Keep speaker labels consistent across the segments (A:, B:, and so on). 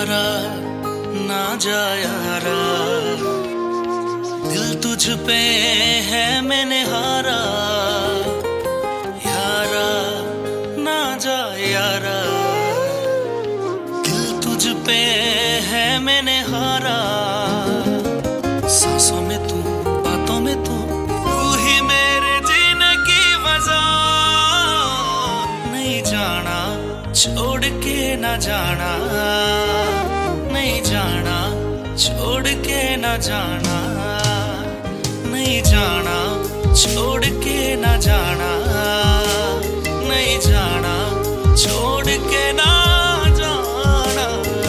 A: यारा ना जा यारा, दिल तुझ पे है मैंने हारा। यारा ना जा यारा, दिल तुझ पे है मैंने हारा। सांसों में तू, बातों में तू, तू ही मेरे जीने की वजह। नहीं जाना छोड़ के ना जाना, नहीं जाना छोड़ के ना जाना, नहीं जाना छोड़ के ना जाना, नहीं जाना छोड़ के ना जाना।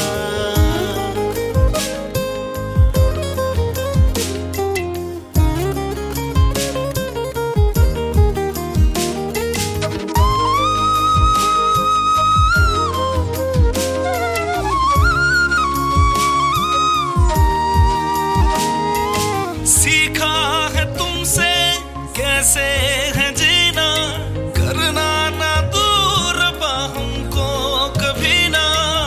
A: सीखा है तुमसे कैसे है जीना, करना ना दूर हमको कभी ना।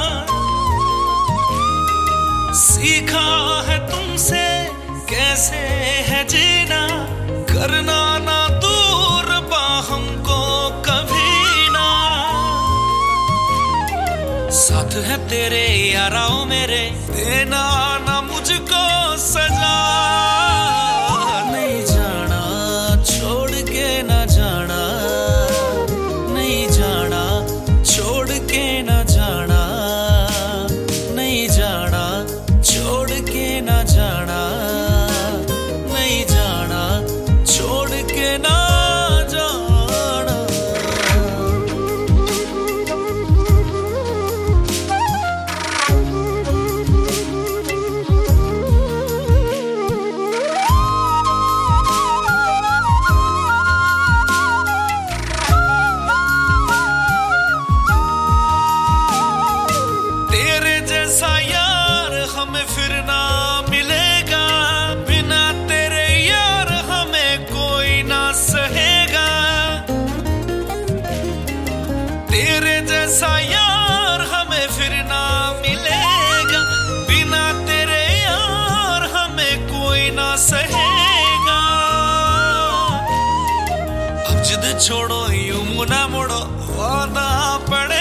A: सीखा है तुमसे कैसे है जीना, करना ना दूर हमको कभी ना। साथ है तेरे याराओ मेरे, देना ना मुझको सजा। नहीं जाना छोड़ के ना जाना, नहीं जाना छोड़ के ना जाना, नहीं जाना छोड़ के ना जाना, नहीं जाना छोड़ के ना जाना। तेरे जैसा यार हमें फिर ना मिलेगा, बिना तेरे यार हमें कोई ना सहेगा। तेरे जैसा यार हमें फिर ना मिलेगा, बिना तेरे यार हमें कोई ना सहेगा। अब जिद छोड़ो यूं ना मुड़ो, वादा पड़े